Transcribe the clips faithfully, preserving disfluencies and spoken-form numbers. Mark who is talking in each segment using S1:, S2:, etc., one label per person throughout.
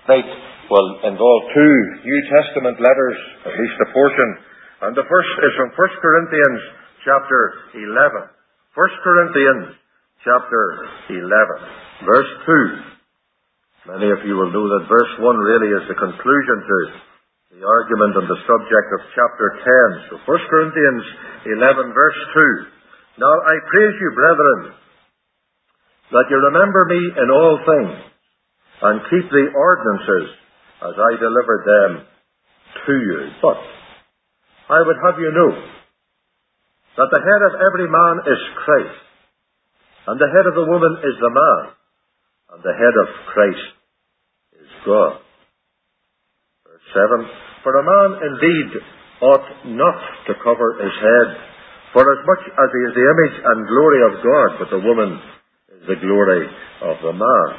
S1: Tonight will involve two New Testament letters, at least a portion. And the first is from First Corinthians chapter eleven. First Corinthians chapter eleven, verse two. Many of you will know that verse one really is the conclusion to the argument on the subject of chapter ten. So First Corinthians eleven, verse two. Now I praise you, brethren, that you remember me in all things, and keep the ordinances as I delivered them to you. But I would have you know that the head of every man is Christ, and the head of the woman is the man, and the head of Christ is God. Verse seven. For a man indeed ought not to cover his head, for as much as he is the image and glory of God, but the woman is the glory of the man.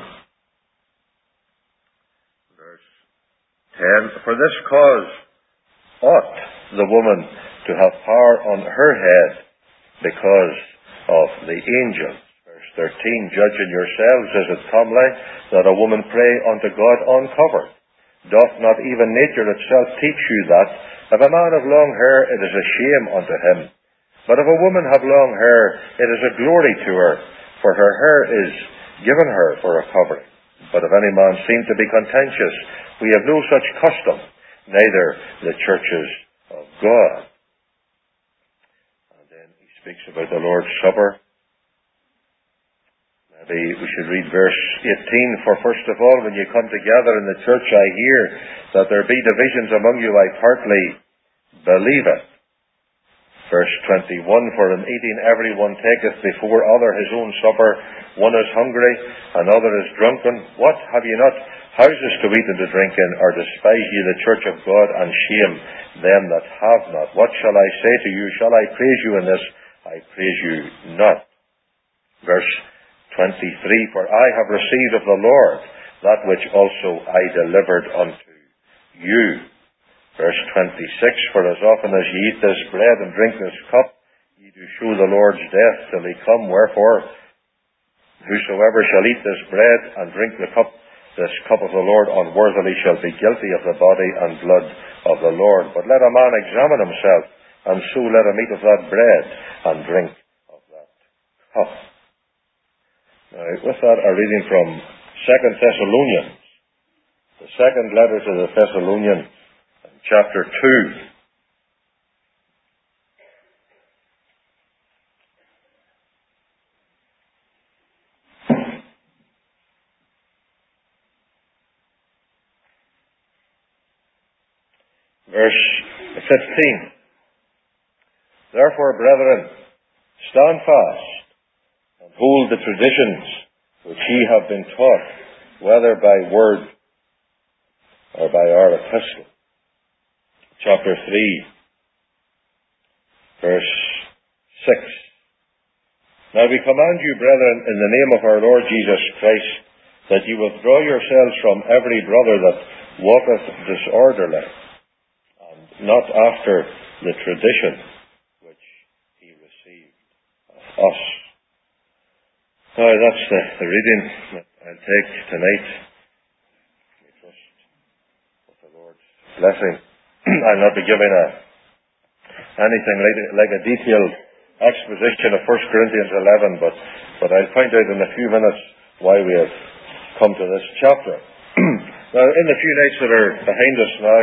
S1: Verse ten. For this cause ought the woman to have power on her head, because of the angels. Verse thirteen. Judging yourselves, is it comely that a woman pray unto God uncovered? Doth not even nature itself teach you that, if a man have long hair, it is a shame unto him? But if a woman have long hair, it is a glory to her, for her hair is given her for a covering. But if any man seem to be contentious, we have no such custom, neither the churches of God. And then he speaks about the Lord's Supper. Maybe we should read verse eighteen. For first of all, when you come together in the church, I hear that there be divisions among you. I partly believe it. Verse twenty-one. For in eating every one taketh before other his own supper. One is hungry, another is drunken. What, have ye not houses to eat and to drink in? Or despise ye the church of God, and shame them that have not? What shall I say to you? Shall I praise you in this? I praise you not. Verse twenty-three. For I have received of the Lord that which also I delivered unto you. Verse twenty-six. For as often as ye eat this bread and drink this cup, ye do show the Lord's death till he come. Wherefore, whosoever shall eat this bread and drink the cup, this cup of the Lord unworthily, shall be guilty of the body and blood of the Lord. But let a man examine himself, and so let him eat of that bread and drink of that cup. Now, with that, a reading from Second Thessalonians, the second letter to the Thessalonians, chapter two. Verse fifteen. Therefore, brethren, stand fast, and hold the traditions which ye have been taught, whether by word or by our epistle. Chapter three, verse six. Now we command you, brethren, in the name of our Lord Jesus Christ, that ye withdraw yourselves from every brother that walketh disorderly, and not after the tradition which he received of us. Now that's the, the reading that I'll take tonight. We trust with the Lord's blessing. I'll not be giving a, anything like, like a detailed exposition of First Corinthians eleven, but, but I'll point out in a few minutes why we have come to this chapter. Now, in the few nights that are behind us now,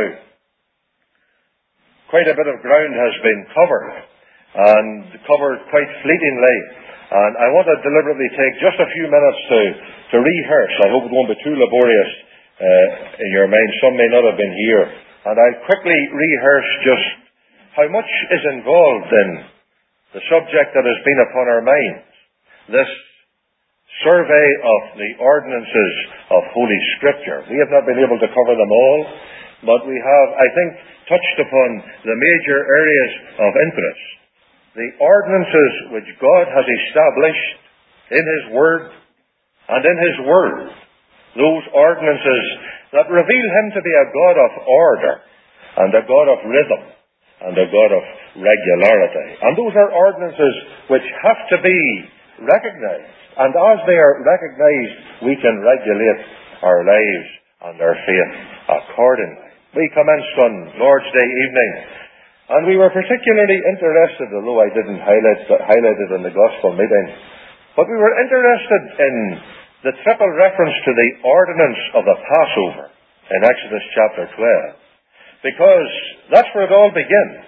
S1: quite a bit of ground has been covered, and covered quite fleetingly. And I want to deliberately take just a few minutes to, to rehearse. I hope it won't be too laborious uh, in your mind. Some may not have been here. And I'll quickly rehearse just how much is involved in the subject that has been upon our minds. This survey of the ordinances of Holy Scripture. We have not been able to cover them all, but we have, I think, touched upon the major areas of interest. The ordinances which God has established in His Word and in His Word. Those ordinances that reveal Him to be a God of order and a God of rhythm and a God of regularity. And those are ordinances which have to be recognized. And as they are recognized, we can regulate our lives and their faith accordingly. We commenced on Lord's Day evening, and we were particularly interested, although I didn't highlight, highlight it in the gospel meeting, but we were interested in the triple reference to the ordinance of the Passover in Exodus chapter twelve, because that's where it all begins.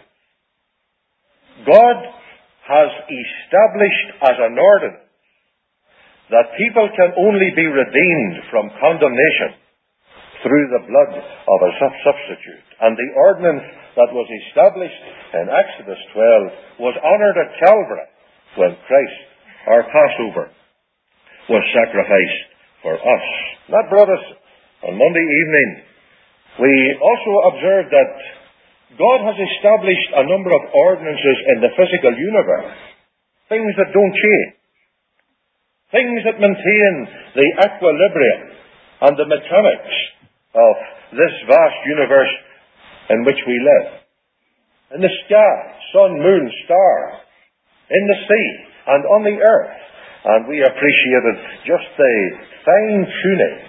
S1: God has established as an ordinance that people can only be redeemed from condemnation through the blood of a substitute. And the ordinance that was established in Exodus twelve was honoured at Calvary when Christ, our Passover, was sacrificed for us. That brought us on Monday evening. We also observed that God has established a number of ordinances in the physical universe, things that don't change, things that maintain the equilibrium and the mechanics of this vast universe in which we live. In the sky, sun, moon, stars, in the sea, and on the earth. And we appreciated just the fine-tuning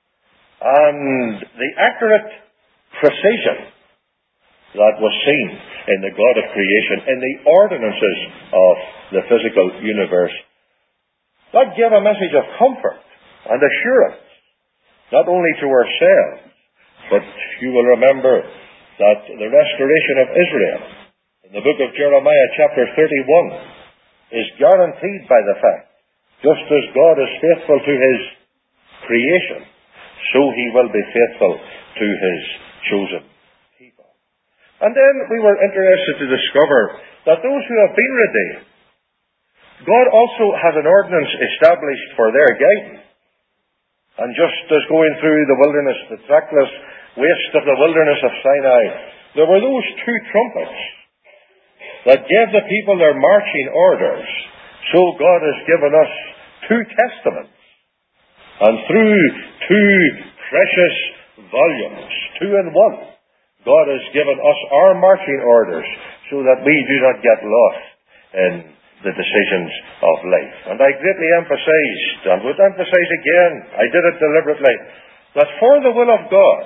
S1: and the accurate precision that was seen in the God of creation, in the ordinances of the physical universe. That gave a message of comfort and assurance, not only to ourselves, but you will remember that the restoration of Israel in the book of Jeremiah chapter thirty-one is guaranteed by the fact, just as God is faithful to His creation, so He will be faithful to His chosen people. And then we were interested to discover that those who have been redeemed, God also has an ordinance established for their guidance. And just as going through the wilderness, the trackless waste of the wilderness of Sinai, there were those two trumpets that gave the people their marching orders. So God has given us two testaments. And through two precious volumes, two in one, God has given us our marching orders so that we do not get lost in the decisions of life. And I greatly emphasized, and would emphasize again, I did it deliberately, that for the will of God,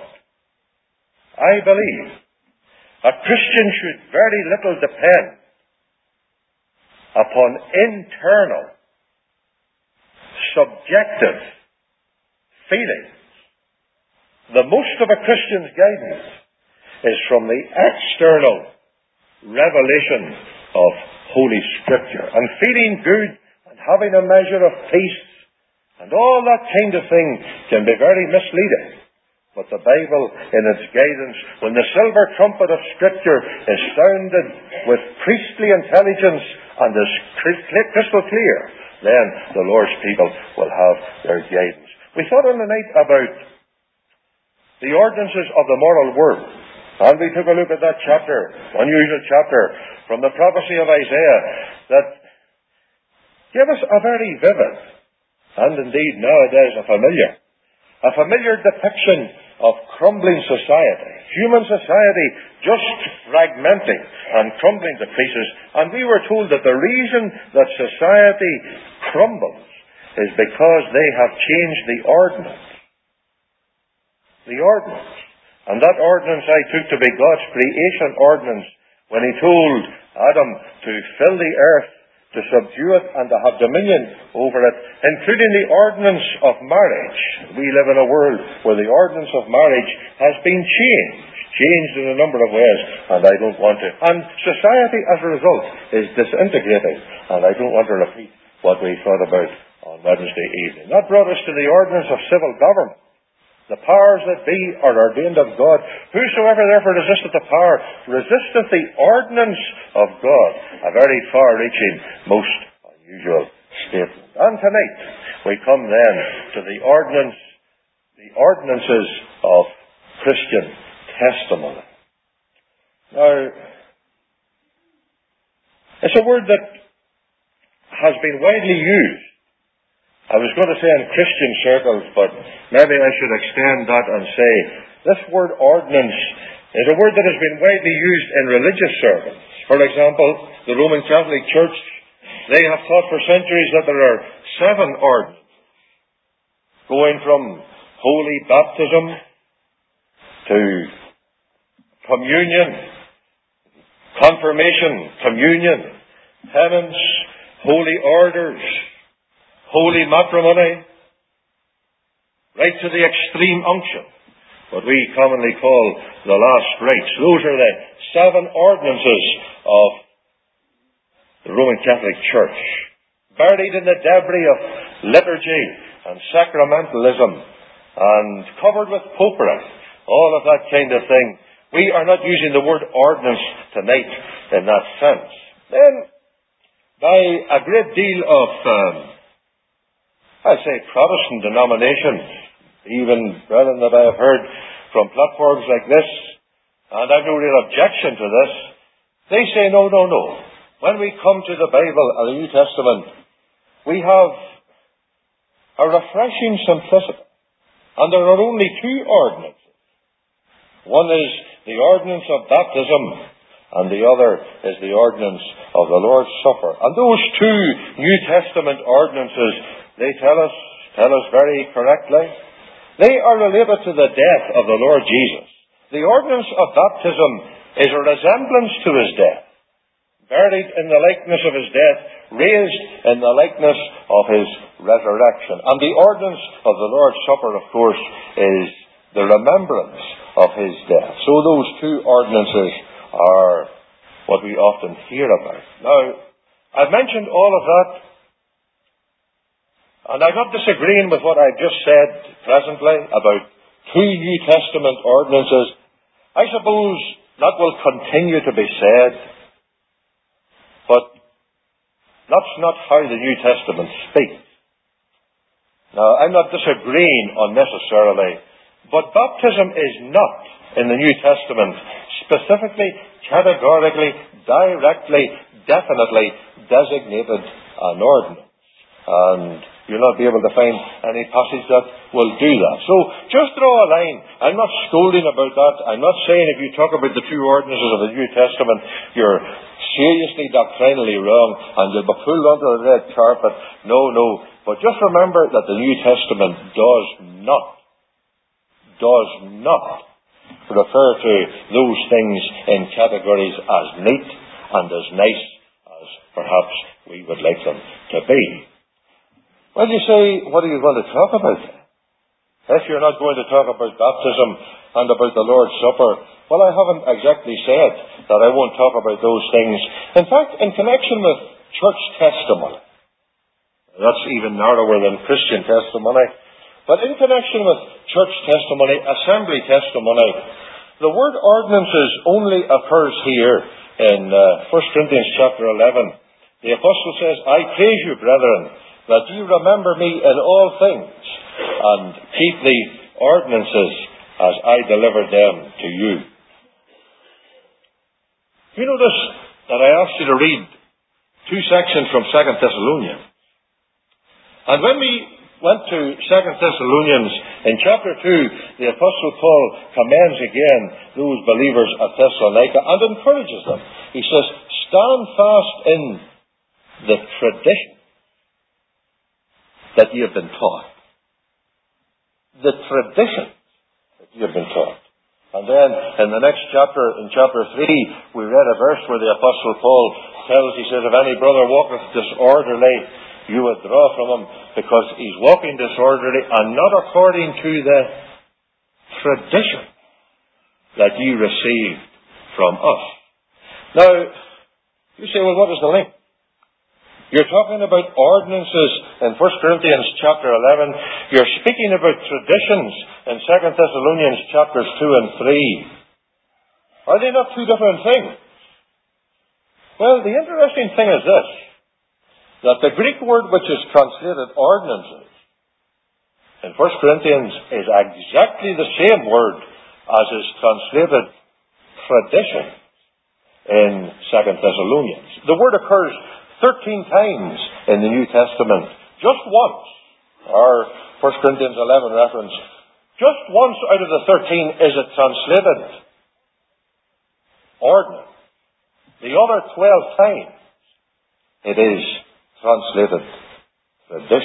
S1: I believe, a Christian should very little depend upon internal, subjective feelings. The most of a Christian's guidance is from the external revelation of Holy Scripture. And feeling good and having a measure of peace and all that kind of thing can be very misleading. But the Bible, in its guidance, when the silver trumpet of Scripture is sounded with priestly intelligence and is crystal clear, then the Lord's people will have their guidance. We thought on the night about the ordinances of the moral world. And we took a look at that chapter, unusual chapter, from the prophecy of Isaiah, that gave us a very vivid, and indeed nowadays a familiar, a familiar depiction of crumbling society. Human society just fragmenting and crumbling to pieces. And we were told that the reason that society crumbles is because they have changed the ordinance. The ordinance. And that ordinance I took to be God's creation ordinance when He told Adam to fill the earth, to subdue it, and to have dominion over it, including the ordinance of marriage. We live in a world where the ordinance of marriage has been changed, changed in a number of ways, and I don't want to. And society, as a result, is disintegrating, and I don't want to repeat what we thought about on Wednesday evening. That brought us to the ordinance of civil government. The powers that be are ordained of God. Whosoever therefore resisteth the power, resisteth the ordinance of God. A very far-reaching, most unusual statement. And tonight, we come then to the ordinance, the ordinances of Christian testimony. Now, it's a word that has been widely used. I was going to say in Christian circles, but maybe I should extend that and say this word ordinance is a word that has been widely used in religious circles. For example, the Roman Catholic Church, they have taught for centuries that there are seven ordinances, going from holy baptism to communion, confirmation, communion, penance, holy orders, holy matrimony, right to the extreme unction, what we commonly call the last rites. Those are the seven ordinances of the Roman Catholic Church, buried in the debris of liturgy and sacramentalism and covered with popery, all of that kind of thing. We are not using the word ordinance tonight in that sense. Then, by a great deal of, um, I'd say, Protestant denominations, even brethren that I have heard from platforms like this, and I've no real objection to this, they say, no, no, no. When we come to the Bible and the New Testament, we have a refreshing simplicity. And there are only two ordinances. One is the ordinance of baptism, and the other is the ordinance of the Lord's Supper. And those two New Testament ordinances, they tell us, tell us very correctly, they are related to the death of the Lord Jesus. The ordinance of baptism is a resemblance to his death. Buried in the likeness of his death, raised in the likeness of his resurrection. And the ordinance of the Lord's Supper, of course, is the remembrance of his death. So those two ordinances are what we often hear about. Now, I've mentioned all of that, and I'm not disagreeing with what I've just said presently about two New Testament ordinances. I suppose that will continue to be said, but that's not how the New Testament speaks. Now, I'm not disagreeing unnecessarily, but baptism is not, in the New Testament, specifically, categorically, directly, definitely designated an ordinance. And you'll not be able to find any passage that will do that. So, just draw a line. I'm not scolding about that. I'm not saying if you talk about the two ordinances of the New Testament, you're seriously doctrinally wrong and you'll be pulled onto the red carpet. No, no. But just remember that the New Testament does not, does not refer to those things in categories as neat and as nice as perhaps we would like them to be. Well, you say, what are you going to talk about? If you're not going to talk about baptism and about the Lord's Supper, well, I haven't exactly said that I won't talk about those things. In fact, in connection with church testimony, that's even narrower than Christian testimony, but in connection with church testimony, assembly testimony, the word ordinances only occurs here in uh, First Corinthians chapter eleven. The apostle says, I praise you, brethren, that you remember me in all things, and keep the ordinances as I delivered them to you. You notice that I asked you to read two sections from Second Thessalonians. And when we went to Second Thessalonians, in chapter two, the Apostle Paul commends again those believers at Thessalonica and encourages them. He says, stand fast in the tradition that you have been taught. The tradition that you have been taught. And then in the next chapter, in chapter three, we read a verse where the Apostle Paul tells, he says, if any brother walketh disorderly, you withdraw from him, because he's walking disorderly and not according to the tradition that you received from us. Now, you say, well, what is the link? You're talking about ordinances in First Corinthians chapter eleven. You're speaking about traditions in Second Thessalonians chapters two and three. Are they not two different things? Well, the interesting thing is this, that the Greek word which is translated ordinances in First Corinthians is exactly the same word as is translated tradition in Second Thessalonians. The word occurs thirteen times in the New Testament. Just once, our First Corinthians eleven reference, just once out of the thirteen is it translated ordinance. The other twelve times it is translated tradition.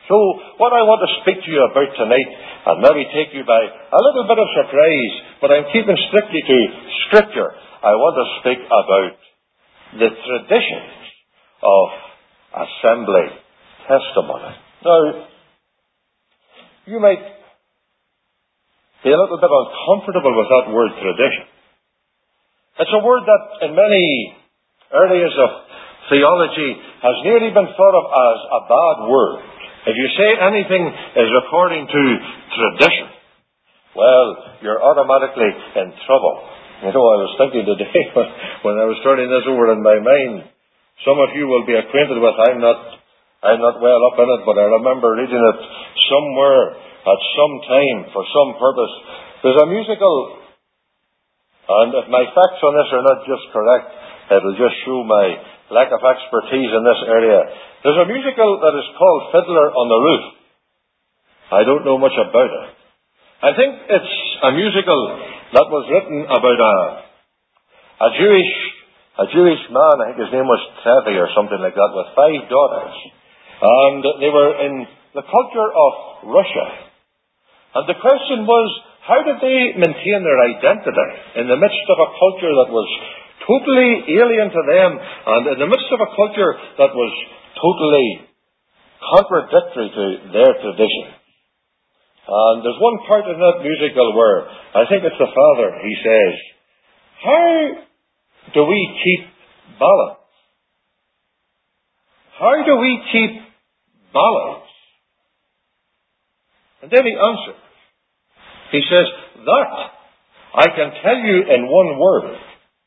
S1: So, what I want to speak to you about tonight, and maybe take you by a little bit of surprise, but I'm keeping strictly to Scripture. I want to speak about the traditions of assembly testimony. Now, you might be a little bit uncomfortable with that word tradition. It's a word that in many areas of theology has nearly been thought of as a bad word. If you say anything is according to tradition, well, you're automatically in trouble. You know, I was thinking today when I was turning this over in my mind, some of you will be acquainted with, I'm not, I'm not well up in it, but I remember reading it somewhere at some time for some purpose. There's a musical, and if my facts on this are not just correct, it'll just show my lack of expertise in this area. There's a musical that is called Fiddler on the Roof. I don't know much about it. I think it's a musical that was written about a, a Jewish a Jewish man, I think his name was Trevi or something like that, with five daughters. And they were in the culture of Russia. And the question was, how did they maintain their identity in the midst of a culture that was totally alien to them, and in the midst of a culture that was totally contradictory to their tradition? And there's one part in that musical where, I think it's the father, he says, how do we keep balance? How do we keep balance? And then he answers. He says, that I can tell you in one word.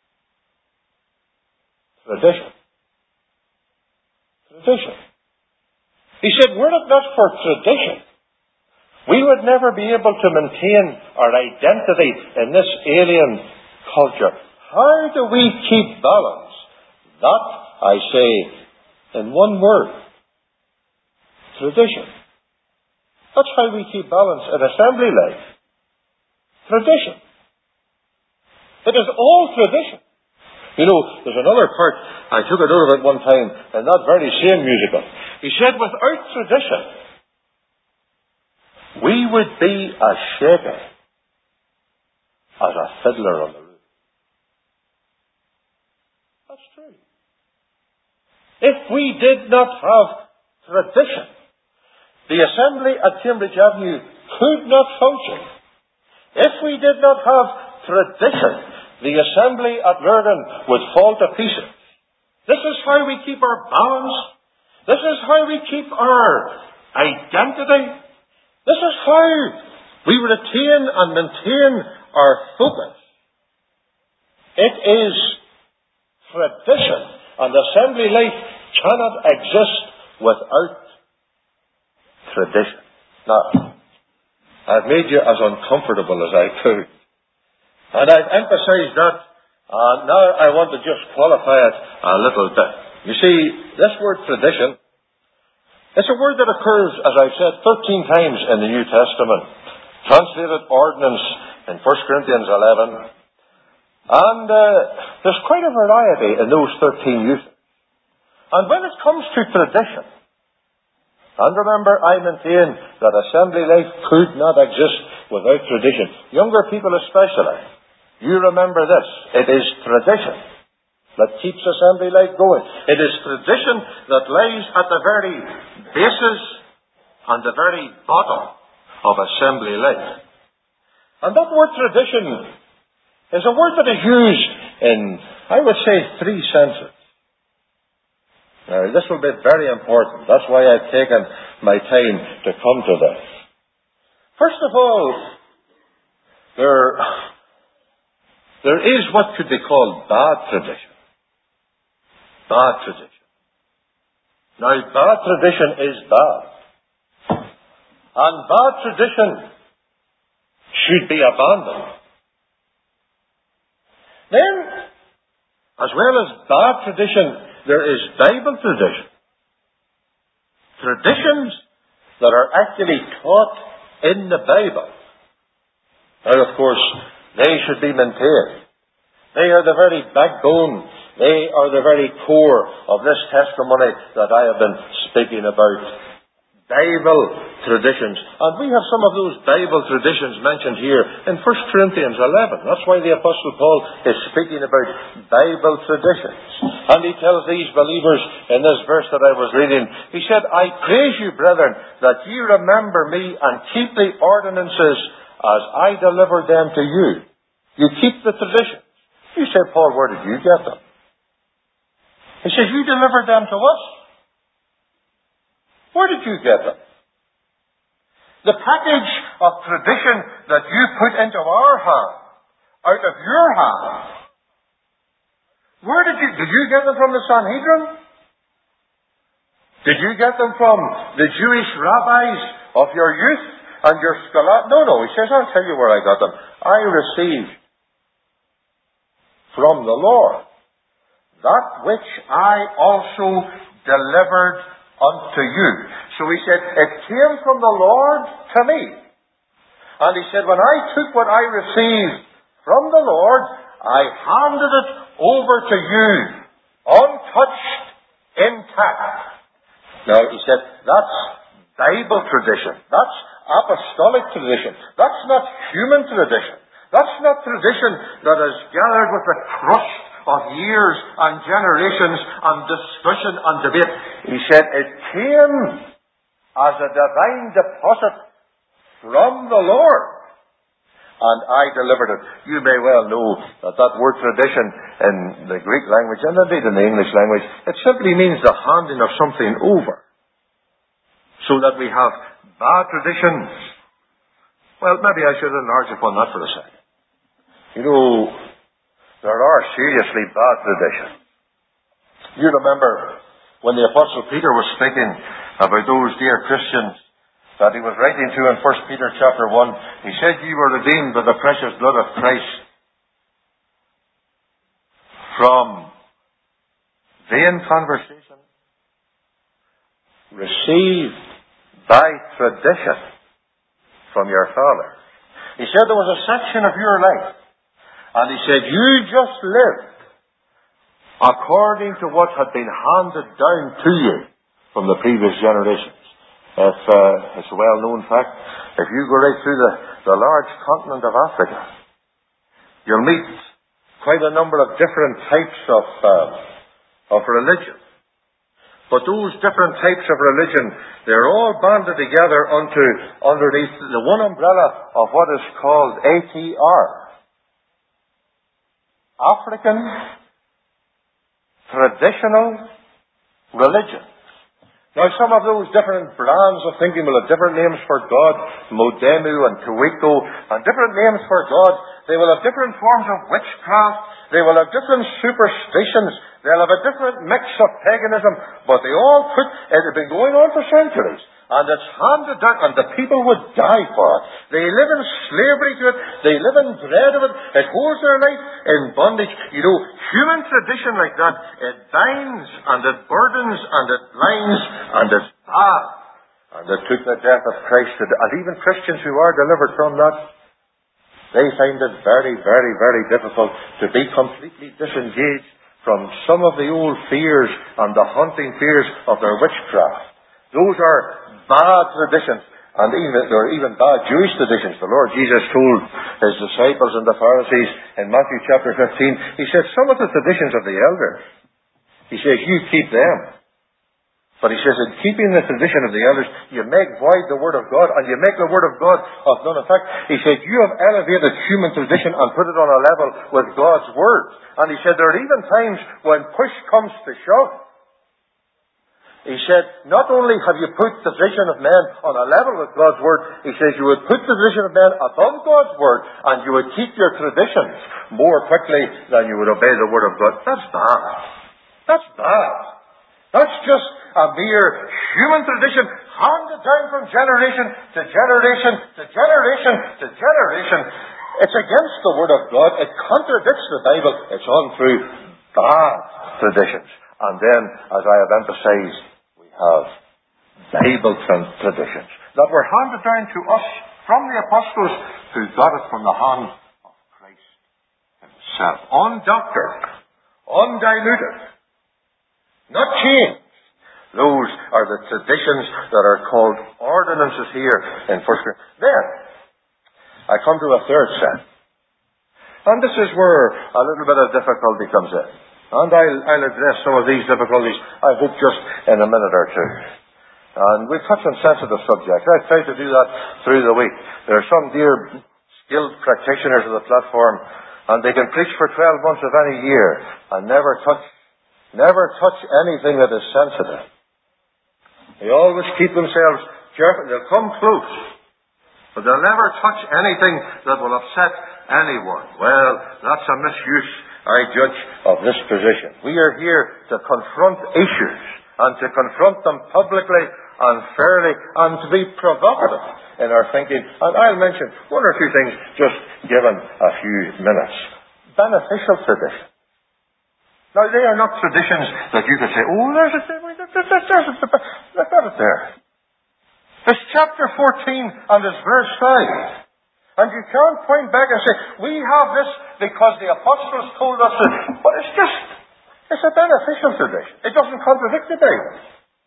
S1: Tradition. Tradition. He said, were it not for tradition, we would never be able to maintain our identity in this alien culture. How do we keep balance? That, I say, in one word. Tradition. That's how we keep balance in assembly life. Tradition. It is all tradition. You know, there's another part, I took a note of it one time, in that very same musical. He said, without tradition, we would be as shaky as a fiddler on the roof. That's true. If we did not have tradition, the assembly at Cambridge Avenue could not function. If we did not have tradition, the assembly at Lurgan would fall to pieces. This is how we keep our balance. This is how we keep our identity. This is how we retain and maintain our focus. It is tradition, and assembly life cannot exist without tradition. Now, I've made you as uncomfortable as I could. And I've emphasized that, and now I want to just qualify it a little bit. You see, this word tradition, it's a word that occurs, as I've said, thirteen times in the New Testament. Translated ordinance in First Corinthians eleven. And uh, there's quite a variety in those thirteen uses. And when it comes to tradition, and remember, I maintain that assembly life could not exist without tradition. Younger people especially, you remember this. It is tradition that keeps assembly life going. It is tradition that lies at the very basis and the very bottom of assembly life. And that word tradition is a word that is used in, I would say, three senses. Now, this will be very important. That's why I've taken my time to come to this. First of all, there, there is what could be called bad tradition. Bad tradition. Now, bad tradition is bad. And bad tradition should be abandoned. Then, as well as bad tradition, there is Bible tradition. Traditions that are actually taught in the Bible. Now, of course, they should be maintained. They are the very backbone. They are the very core of this testimony that I have been speaking about Bible traditions. And we have some of those Bible traditions mentioned here in First Corinthians eleven. That's why the Apostle Paul is speaking about Bible traditions. And he tells these believers in this verse that I was reading, he said, I praise you, brethren, that ye remember me and keep the ordinances as I delivered them to you. You keep the traditions. You say, Paul, where did you get them? He says, you delivered them to us. Where did you get them? The package of tradition that you put into our hand, out of your hand, where did you, did you get them from the Sanhedrin? Did you get them from the Jewish rabbis of your youth and your scholar? No, no. He says, I'll tell you where I got them. I received from the Lord that which I also delivered unto you. So he said, it came from the Lord to me. And he said, when I took what I received from the Lord, I handed it over to you, untouched, intact. Now, he said, that's Bible tradition. That's apostolic tradition. That's not human tradition. That's not tradition that is gathered with the crust of years and generations and discussion and debate. He said, it came as a divine deposit from the Lord. And I delivered it. You may well know that that word tradition in the Greek language, and indeed in the English language, it simply means the handing of something over. So that we have bad traditions. Well, maybe I should enlarge upon that for a second. You know, there are seriously bad traditions. You remember when the Apostle Peter was speaking about those dear Christians that he was writing to in First Peter chapter one, he said, ye were redeemed by the precious blood of Christ from vain conversation, received by tradition from your father. He said there was a section of your life, and he said you just lived according to what had been handed down to you from the previous generations. If, uh, it's a well-known fact, if you go right through the, the large continent of Africa, you'll meet quite a number of different types of, uh, of religion. But those different types of religion, they're all banded together unto, underneath the one umbrella of what is called A T R. African Traditional Religion. Now, some of those different brands of thinking will have different names for God, Modemu and Kawiko, and different names for God. They will have different forms of witchcraft. They will have different superstitions. They'll have a different mix of paganism. But they all put, it had been going on for centuries. And it's handed down, and the people would die for it. They live in slavery to it. They live in dread of it. It holds their life in bondage. You know, human tradition like that, it binds, and it burdens, and it blinds, and it's bad. And it took the death of Christ. To, and even Christians who are delivered from that, they find it very, very, very difficult to be completely disengaged from some of the old fears and the haunting fears of their witchcraft. Those are bad traditions, and even there are even bad Jewish traditions. The Lord Jesus told his disciples and the Pharisees in Matthew chapter fifteen, he said, some of the traditions of the elders, he says, you keep them. But he says, in keeping the tradition of the elders, you make void the word of God, and you make the word of God of none effect. He said, you have elevated human tradition and put it on a level with God's word. And he said, there are even times when push comes to shove. He said, not only have you put the tradition of men on a level with God's word, he says you would put the tradition of men above God's word, and you would keep your traditions more quickly than you would obey the word of God. That's bad. That's bad. That's just a mere human tradition handed down from generation to generation to generation to generation. It's against the word of God. It contradicts the Bible. It's on through bad traditions. And then, as I have emphasized, of Bible traditions that were handed down to us from the apostles who got it from the hand of Christ himself. Undoctored, undiluted, not changed, Those are the traditions that are called ordinances here in First Corinthians. Then, I come to a third set. And this is where a little bit of difficulty comes in. And I'll, I'll address some of these difficulties, I hope, just in a minute or two. And we'll touch on sensitive subjects. I've tried to do that through the week. There are some dear skilled practitioners of the platform, and they can preach for twelve months of any year and never touch, never touch anything that is sensitive. They always keep themselves careful. They'll come close, but they'll never touch anything that will upset anyone. Well, that's a misuse, I judge, of this position. We are here to confront issues and to confront them publicly and fairly and to be provocative in our thinking. And I'll mention one or two things just given a few minutes. Beneficial tradition. Now, they are not traditions that you could say, oh, there's it, there's it, there's it, look at it there. It's chapter fourteen and it's verse five. And you can't point back and say, we have this because the apostles told us that. But it's just, it's a beneficial tradition. It doesn't contradict the Bible.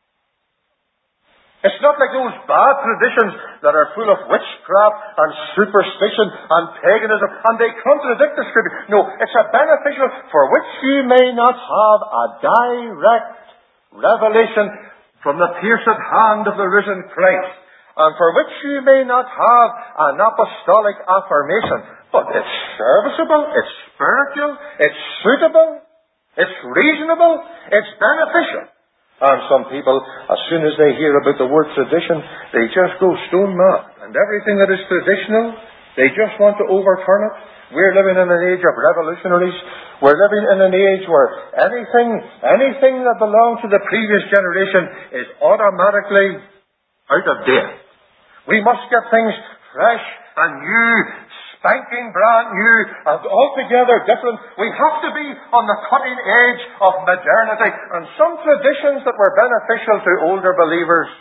S1: It's not like those bad traditions that are full of witchcraft and superstition and paganism, and they contradict the Scripture. No, it's a beneficial for which ye may not have a direct revelation from the pierced hand of the risen Christ, and for which ye may not have an apostolic affirmation. But it's serviceable, it's spiritual, it's suitable, it's reasonable, it's beneficial. And some people, as soon as they hear about the word tradition, they just go stone mad. And everything that is traditional, they just want to overturn it. We're living in an age of revolutionaries. We're living in an age where anything, anything that belonged to the previous generation is automatically out of date. We must get things fresh and new, spanking brand new, and altogether different. We have to be on the cutting edge of modernity. And some traditions that were beneficial to older believers,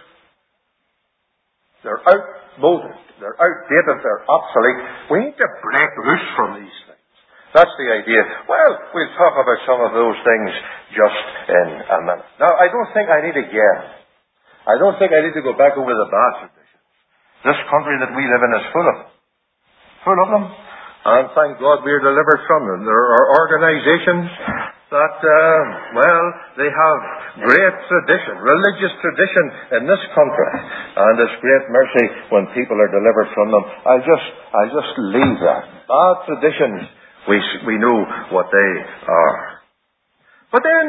S1: they're outmoded, they're outdated, they're obsolete. We need to break loose from these things. That's the idea. Well, we'll talk about some of those things just in a minute. Now, I don't think I need to guess. I don't think I need to go back over the bad traditions. This country that we live in is full of them. Full of them. And thank God we're delivered from them. There are organizations that, uh, well, they have great tradition, religious tradition in this country. And it's great mercy when people are delivered from them. I'll just, I'll just leave that. Bad traditions, we, we know what they are. But then,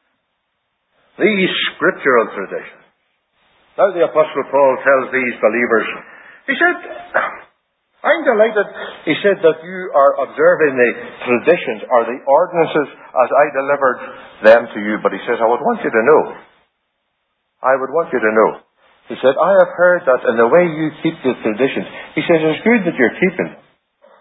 S1: these scriptural traditions. Now the Apostle Paul tells these believers, he said, I'm delighted, he said, that you are observing the traditions or the ordinances as I delivered them to you. But he says, I would want you to know. I would want you to know. He said, I have heard that in the way you keep the traditions, he says, it's good that you're keeping them.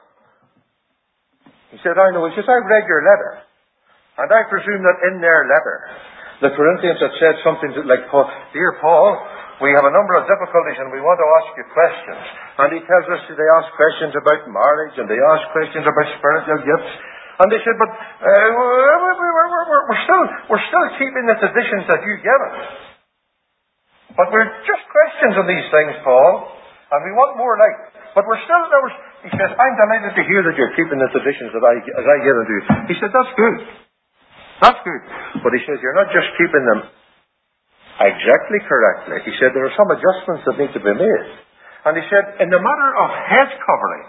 S1: He said, I know. He says, I've read your letter. And I presume that in their letter, the Corinthians had said something like, Dear Paul, we have a number of difficulties and we want to ask you questions. And he tells us that they ask questions about marriage and they ask questions about spiritual gifts. And they said, but uh, we're, we're, we're, we're, still, we're still keeping the traditions that you give us. But we're just questions on these things, Paul. And we want more light. But we're still, there was, he says, I'm delighted to hear that you're keeping the traditions that I, as I give them to you. He said, that's good. That's good. But he says, you're not just keeping them exactly correctly. He said there are some adjustments that need to be made. And he said, in the matter of head covering,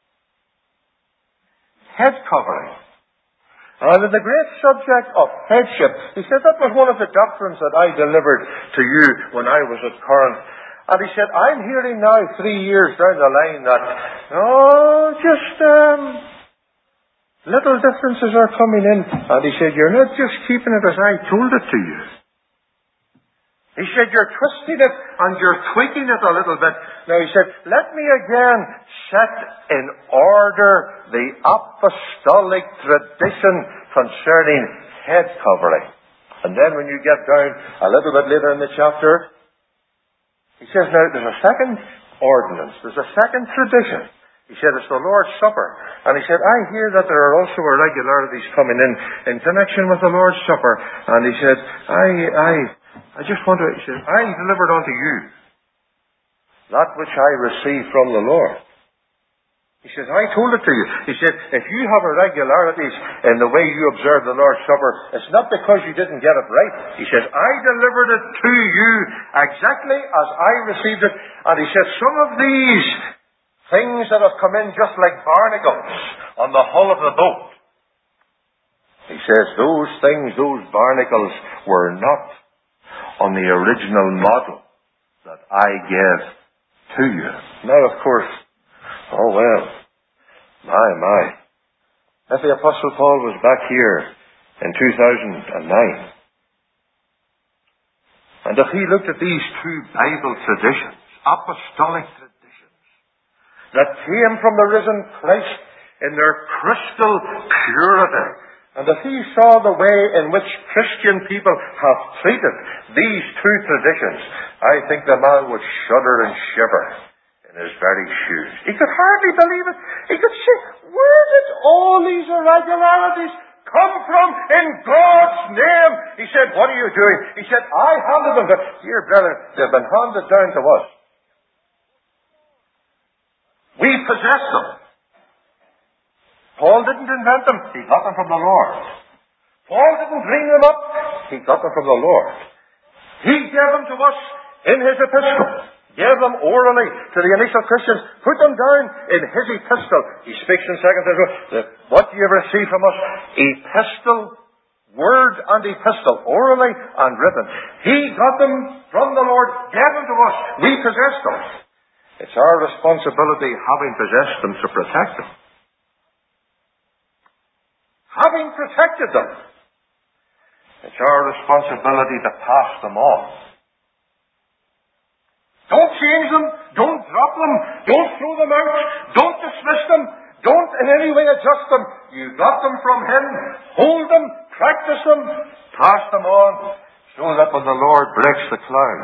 S1: head covering, and in the great subject of headship, he said that was one of the doctrines that I delivered to you when I was at Corinth. And he said, I'm hearing now, three years down the line, that, oh, just, um, little differences are coming in. And he said, you're not just keeping it as I told it to you. He said, you're twisting it and you're tweaking it a little bit. Now he said, let me again set in order the apostolic tradition concerning head covering. And then when you get down a little bit later in the chapter, he says, now there's a second ordinance, there's a second tradition. He said, it's the Lord's Supper. And he said, I hear that there are also irregularities coming in in connection with the Lord's Supper. And he said, I, I, I just want to, he says, I delivered unto you that which I received from the Lord. He says, I told it to you. He said, if you have irregularities in the way you observe the Lord's Supper, it's not because you didn't get it right. He says, I delivered it to you exactly as I received it. And he says, some of these things that have come in just like barnacles on the hull of the boat, he says, those things, those barnacles, were not on the original model that I gave to you. Now, of course, oh well, my, my. If the Apostle Paul was back here in two thousand nine, and if he looked at these two Bible traditions, apostolic traditions, that came from the risen Christ in their crystal purity, and if he saw the way in which Christian people have treated these two traditions, I think the man would shudder and shiver in his very shoes. He could hardly believe it. He could say, where did all these irregularities come from in God's name? He said, what are you doing? He said, I handed them to, dear brethren, they've been handed down to us. We possess them. Paul didn't invent them. He got them from the Lord. Paul didn't dream them up. He got them from the Lord. He gave them to us in his epistle. Gave them orally to the initial Christians. Put them down in his epistle. He speaks in Second Thessalonians. What do you receive from us? Epistle, word and epistle, orally and written. He got them from the Lord, gave them to us. We possess them. It's our responsibility, having possessed them, to protect them. Having protected them, it's our responsibility to pass them on. Don't change them. Don't drop them. Don't throw them out. Don't dismiss them. Don't in any way adjust them. You got them from him. Hold them. Practice them. Pass them on, so that when the Lord breaks the cloud,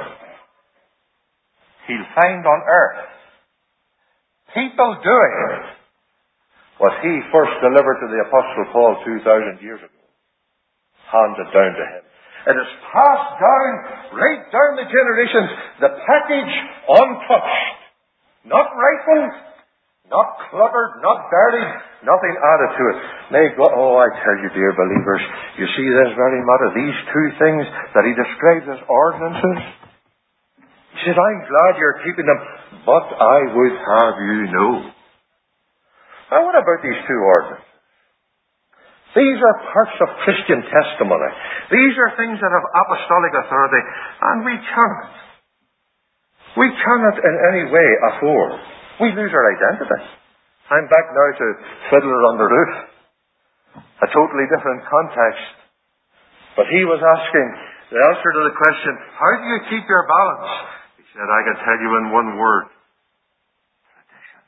S1: he'll find on earth people doing what he first delivered to the Apostle Paul two thousand years ago. Handed down to him. It is passed down, right down the generations, the package untouched. Not rifled, not cluttered, not buried, nothing added to it. May God, oh I tell you dear believers, you see this very matter, these two things that he describes as ordinances. He says, I'm glad you're keeping them, but I would have you know. Now what about these two ordinances? These are parts of Christian testimony. These are things that have apostolic authority, and we cannot. We cannot in any way afford. We lose our identity. I'm back now to Fiddler on the Roof. A totally different context. But he was asking the answer to the question, how do you keep your balance? He said, I can tell you in one word. Tradition.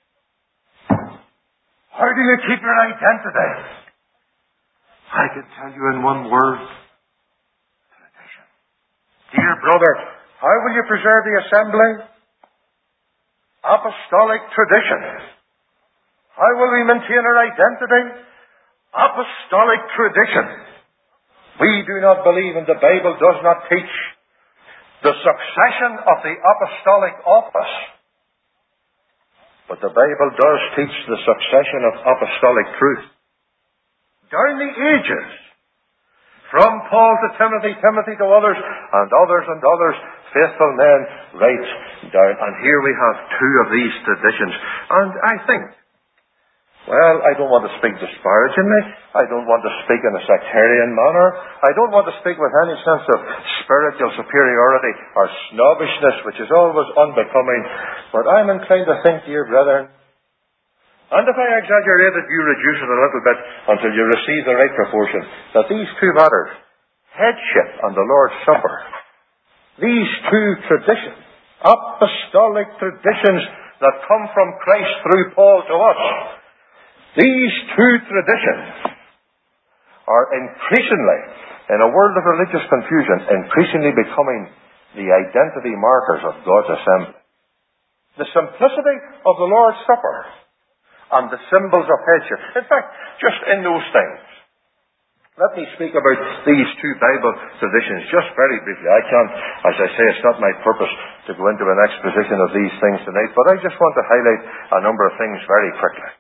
S1: How do you keep your identity? I can tell you in one word. Tradition. Dear brother, how will you preserve the assembly? Apostolic tradition. How will we maintain our identity? Apostolic tradition. We do not believe, and the Bible does not teach, the succession of the apostolic office. But the Bible does teach the succession of apostolic truth. Down the ages, from Paul to Timothy, Timothy to others, and others and others, faithful men, right down. And here we have two of these traditions. And I think, well, I don't want to speak disparagingly. I don't want to speak in a sectarian manner. I don't want to speak with any sense of spiritual superiority or snobbishness, which is always unbecoming. But I'm inclined to think, dear brethren, and if I exaggerate it, you reduce it a little bit until you receive the right proportion, that these two matters, headship and the Lord's Supper, these two traditions, apostolic traditions that come from Christ through Paul to us, these two traditions are increasingly, in a world of religious confusion, increasingly becoming the identity markers of God's assembly. The simplicity of the Lord's Supper and the symbols of headship. In fact, just in those things, Let me speak about these two Bible traditions just very briefly. I can't, as I say, it's not my purpose to go into an exposition of these things tonight, but I just want to highlight a number of things very quickly.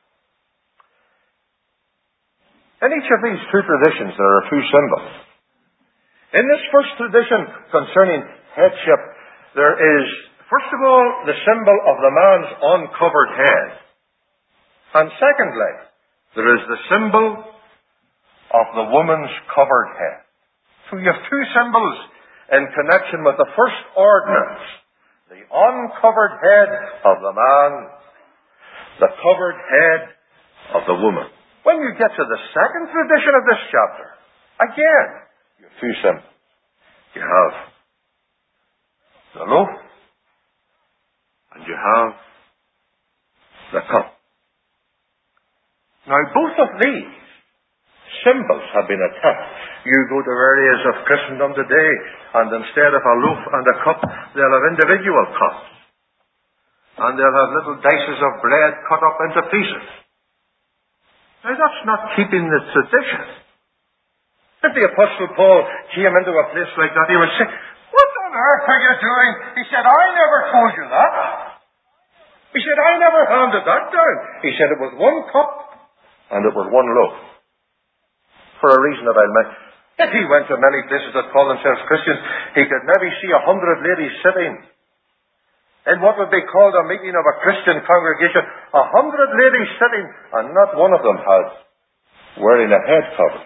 S1: In each of these two traditions, there are two symbols. In this first tradition concerning headship, there is, first of all, the symbol of the man's uncovered head. And secondly, there is the symbol of the woman's covered head. So you have two symbols in connection with the first ordinance. The uncovered head of the man, the covered head of the woman. When you get to the second tradition of this chapter, again, you have two symbols. You have the loaf, and you have the cup. Now, both of these symbols have been attacked. You go to areas of Christendom today, and instead of a loaf and a cup, they'll have individual cups. And they'll have little dices of bread cut up into pieces. Now, that's not keeping the tradition. If the Apostle Paul came into a place like that, he would say, "What on earth are you doing?" He said, "I never told you that." He said, "I never handed that down." He said, "It was one cup, and it was one loaf." For a reason that I'll mention. If he went to many places that call themselves Christians, he could maybe see a hundred ladies sitting in what would be called a meeting of a Christian congregation. A hundred ladies sitting, and not one of them had wearing a head cover.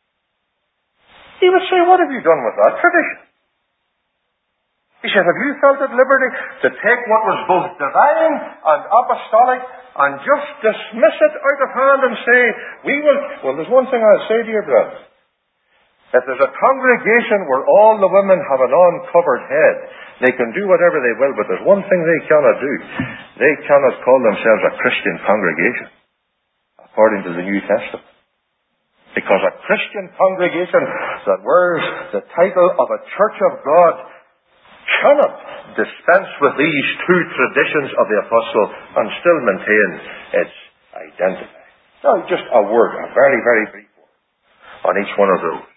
S1: He would say, "What have you done with that tradition?" He said, "Have you felt at liberty to take what was both divine and apostolic and just dismiss it out of hand and say, we will..." Well, there's one thing I'll say to you, brother. If there's a congregation where all the women have an uncovered head, they can do whatever they will, but there's one thing they cannot do. They cannot call themselves a Christian congregation, according to the New Testament. Because a Christian congregation that wears the title of a Church of God cannot dispense with these two traditions of the apostle and still maintain its identity. Now, just a word, a very, very brief word on each one of those.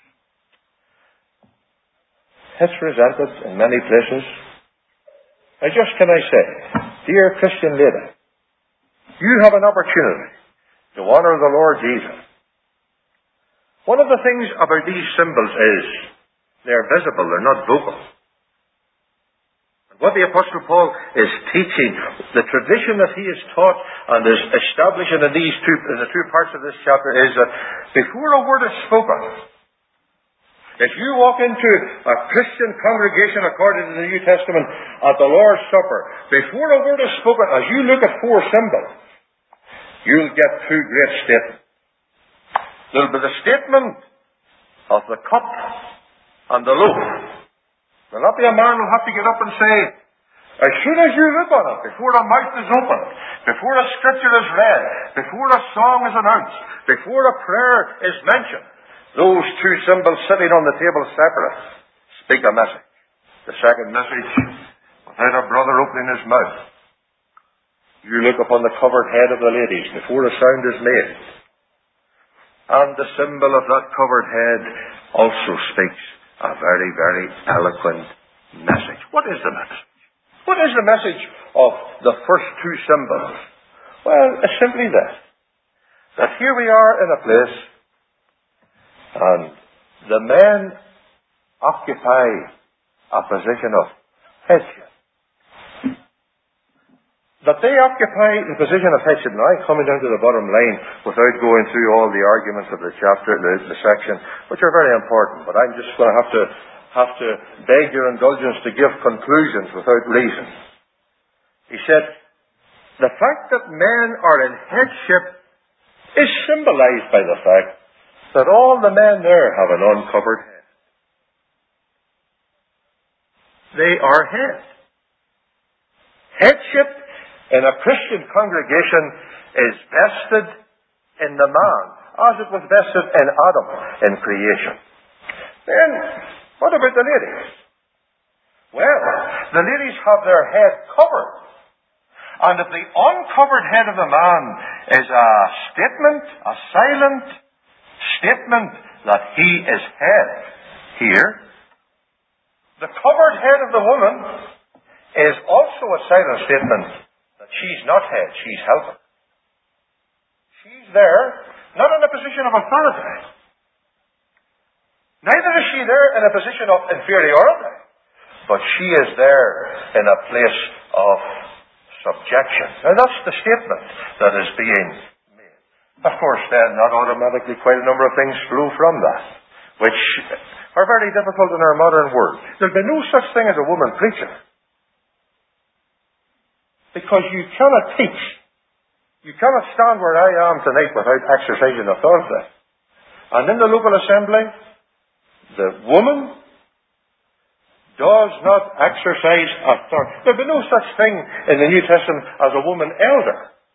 S1: It's presented in many places. Now, just can I say, dear Christian lady, you have an opportunity to honor the Lord Jesus. One of the things about these symbols is they're visible, they're not vocal. What the Apostle Paul is teaching, the tradition that he is taught and is establishing in these two, in the two parts of this chapter, is that before a word is spoken, if you walk into a Christian congregation according to the New Testament at the Lord's Supper, before a word is spoken, as you look at four symbols, you'll get two great statements. There'll be the statement of the cup and the loaf. There'll not be a man who'll have to get up and say, as soon as you look on it, before a mouth is opened, before a scripture is read, before a song is announced, before a prayer is mentioned, those two symbols sitting on the table separate speak a message. The second message, without a brother opening his mouth, you look upon the covered head of the ladies before a sound is made. And the symbol of that covered head also speaks a very, very eloquent message. What is the message? What is the message of the first two symbols? Well, it's simply this. That here we are in a place, and the men occupy a position of headship. That they occupy the position of headship. Now, I'm coming down to the bottom line without going through all the arguments of the chapter, the, the section, which are very important. But I'm just going to have to have to beg your indulgence to give conclusions without reason. He said, the fact that men are in headship is symbolized by the fact that all the men there have an uncovered head. They are head. Headship in a Christian congregation is vested in the man, as it was vested in Adam in creation. Then, what about the ladies? Well, the ladies have their head covered. And if the uncovered head of the man is a statement, a silent statement that he is head here, the covered head of the woman is also a silent statement that she's not head, she's helper. She's there, not in a position of authority. Neither is she there in a position of inferiority, but she is there in a place of subjection. Now that's the statement that is being made. Of course, then, not automatically quite a number of things flow from that, which are very difficult in our modern world. There'll be no such thing as a woman preacher. Because you cannot teach. You cannot stand where I am tonight without exercising authority. And in the local assembly, the woman does not exercise authority. There'll be no such thing in the New Testament as a woman elder.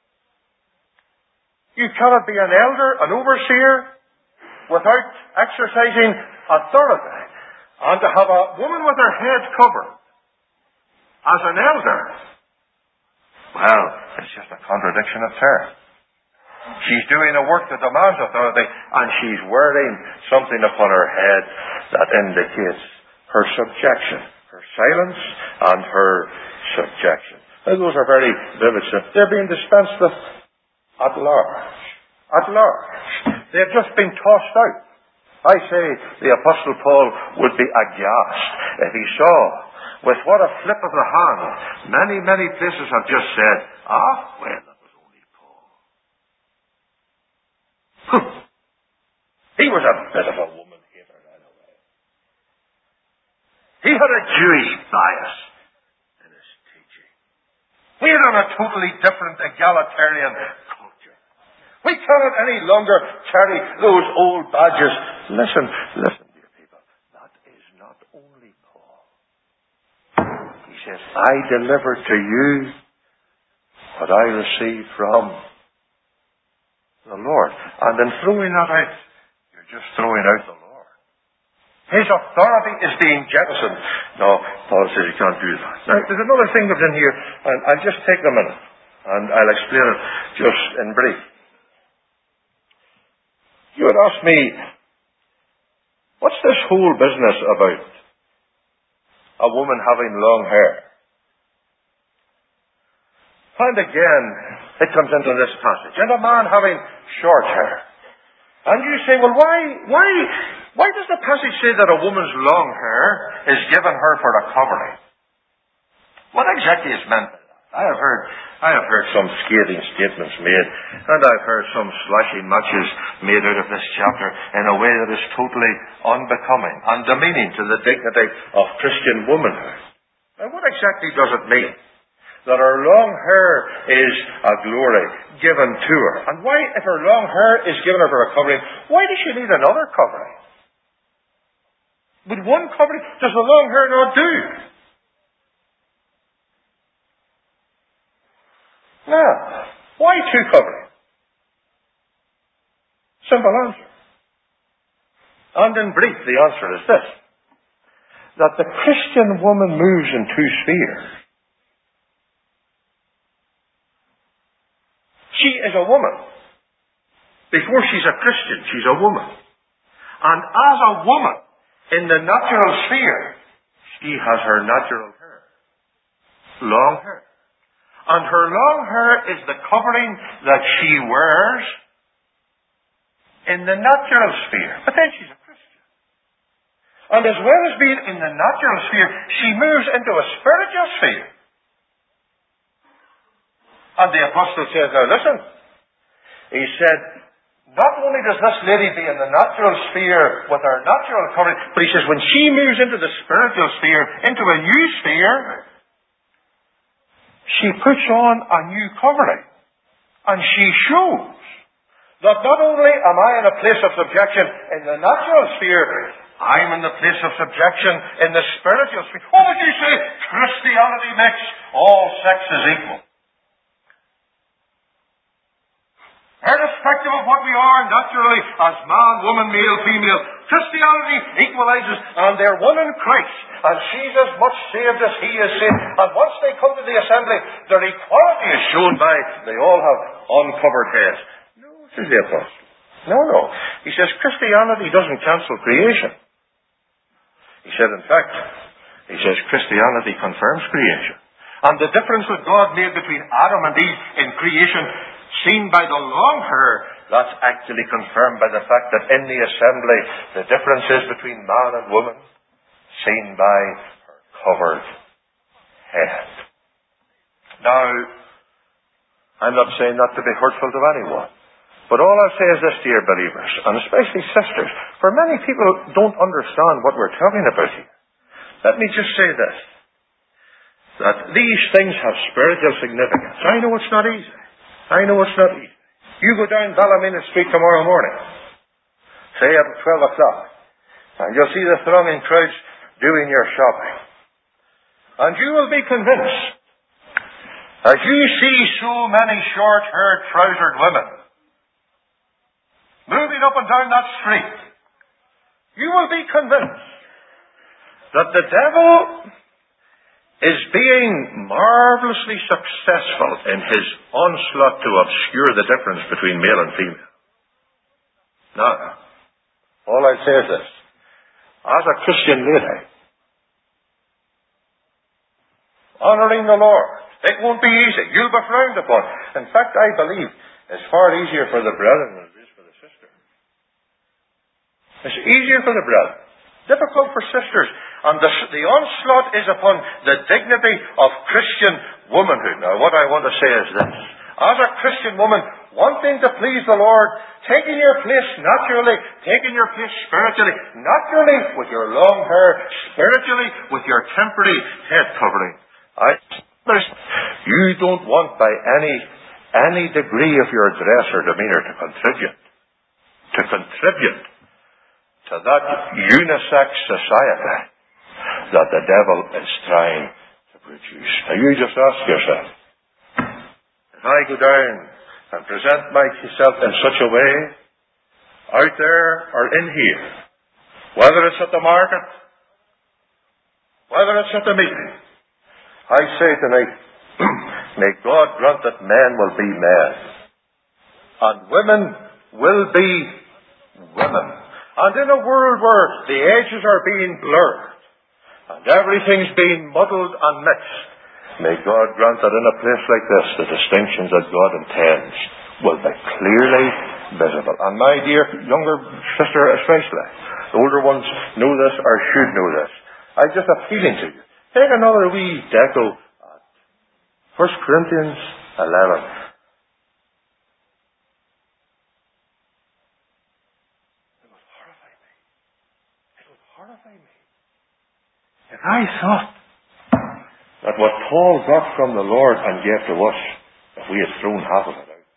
S1: You cannot be an elder, an overseer, without exercising authority. And to have a woman with her head covered as an elder, well, it's just a contradiction of terms. She's doing a work that demands authority, and she's wearing something upon her head that indicates her subjection, her silence and her subjection. Now, those are very vivid. They're being dispensed with at large. At large. They've just been tossed out. I say the Apostle Paul would be aghast if he saw with what a flip of the hand many, many places have just said, ah, well, that was only Paul. He was a bit of a woman hater anyway. He had a Jewish bias in his teaching. We are on a totally different egalitarian culture. We cannot any longer carry those old badges. Listen, listen, dear people. That is not only Paul. He says, I delivered to you what I received from the Lord. And in throwing that out, you're just throwing out the Lord. His authority is being jettisoned. No, Paul says you can't do that. Now, there's another thing that's in here, and I'll just take a minute, and I'll explain it just in brief. You would ask me, what's this whole business about a woman having long hair? And again, it comes into this passage, and a man having short hair. And you say, well, why, why, why does the passage say that a woman's long hair is given her for a covering? What exactly is meant by that? I have heard, I have heard some scathing statements made, and I've heard some slashing matches made out of this chapter in a way that is totally unbecoming and demeaning to the dignity of Christian womanhood. Now, what exactly does it mean? That her long hair is a glory given to her. And why, if her long hair is given her for a covering, why does she need another covering? Would one covering, does the long hair not do? No. Why two coverings? Simple answer. And in brief, the answer is this. That the Christian woman moves in two spheres. She is a woman. Before she's a Christian, she's a woman. And as a woman, in the natural sphere, she has her natural hair. Long hair. And her long hair is the covering that she wears in the natural sphere. But then she's a Christian. And as well as being in the natural sphere, she moves into a spiritual sphere. And the apostle says, now listen, he said, not only does this lady be in the natural sphere with her natural covering, but he says when she moves into the spiritual sphere, into a new sphere, she puts on a new covering. And she shows that not only am I in a place of subjection in the natural sphere, I'm in the place of subjection in the spiritual sphere. What would you say? Christianity makes all sexes equal. Irrespective of what we are naturally, as man, woman, male, female, Christianity equalizes, and they're one in Christ, and she's as much saved as he is saved. And once they come to the assembly, their equality is shown by they all have uncovered heads. No, says the apostle. No, no. He says Christianity doesn't cancel creation. He said, in fact, he says Christianity confirms creation. And the difference that God made between Adam and Eve in creation, seen by the long hair, that's actually confirmed by the fact that in the assembly, the difference is between man and woman, seen by her covered head. Now, I'm not saying that to be hurtful to anyone. But all I'll say is this, dear believers, and especially sisters, for many people don't understand what we're talking about here. Let me just say this, that these things have spiritual significance. I know it's not easy. I know it's not easy. You go down Ballymena Street tomorrow morning, say at twelve o'clock, and you'll see the thronging crowds doing your shopping. And you will be convinced, as you see so many short-haired, trousered women moving up and down that street, you will be convinced that the devil is being marvelously successful in his onslaught to obscure the difference between male and female. Now, all I say is this. As a Christian lady, honouring the Lord, it won't be easy. You'll be frowned upon. In fact, I believe it's far easier for the brethren than it is for the sister. It's easier for the brethren. Difficult for sisters. And the, the onslaught is upon the dignity of Christian womanhood. Now, what I want to say is this. As a Christian woman, wanting to please the Lord, taking your place naturally, taking your place spiritually, naturally with your long hair, spiritually with your temporary head covering. I, you don't want by any, any degree of your dress or demeanour to contribute, to contribute to that unisex society that the devil is trying to produce. Now you just ask yourself, if I go down and present myself in such a way, out there or in here, whether it's at the market, whether it's at the meeting, I say tonight, may God grant that men will be men, and women will be women. And in a world where the edges are being blurred, and everything's being muddled and mixed, may God grant that in a place like this, the distinctions that God intends will be clearly visible. And my dear younger sister especially, the older ones know this or should know this. I just appealing to you. Take another wee deco at First Corinthians eleven. If I thought that what Paul got from the Lord and gave to us, if we had thrown half of it out,